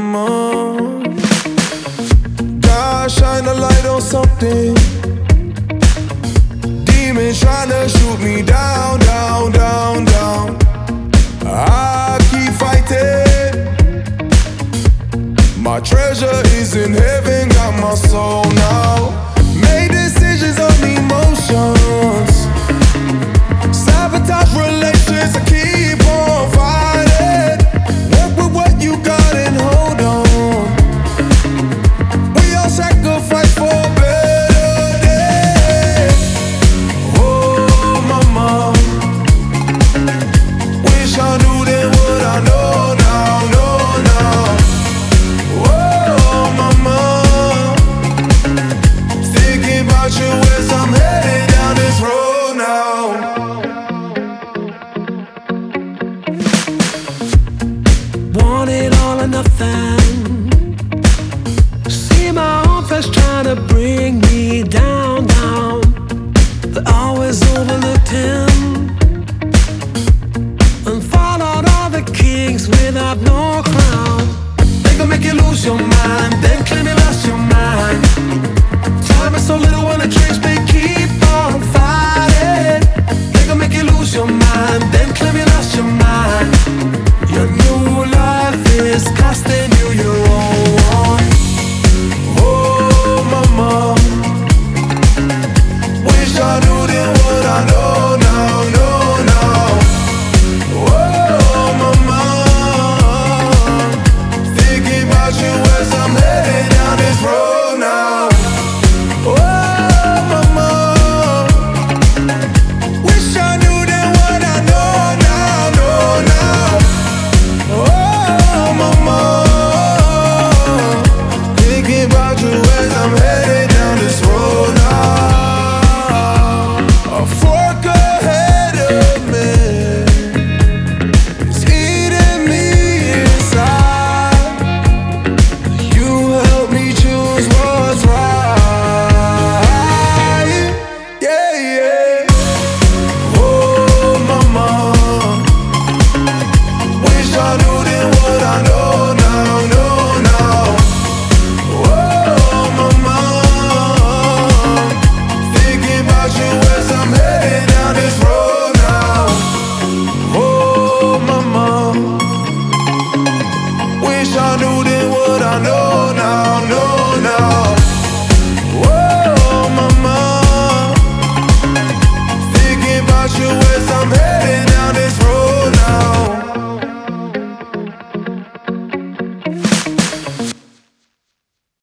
mama. God, shine a light on something. Demons trying to shoot me down, down, down, down. I keep fighting. My treasure is in heaven, got my soul now. Made decisions on emotions. Sabotage relations, I keep on fighting. Work with what you got and hold on. We all sacrifice for a better day. Oh, mama, wish I knew then what I know now, know now. Oh, mama, thinking about you as I'm heading down this road now. Want it all or nothing. See my own flesh trying to bring me down, down. But always overlooked him and followed all the kings without no crown. They gon' make you lose your mind, then claim you lost your mind. Time is so little when the dreams they keep on fighting. They gon' make you lose your mind, then claim you lost your mind. Your new life is costing you your own.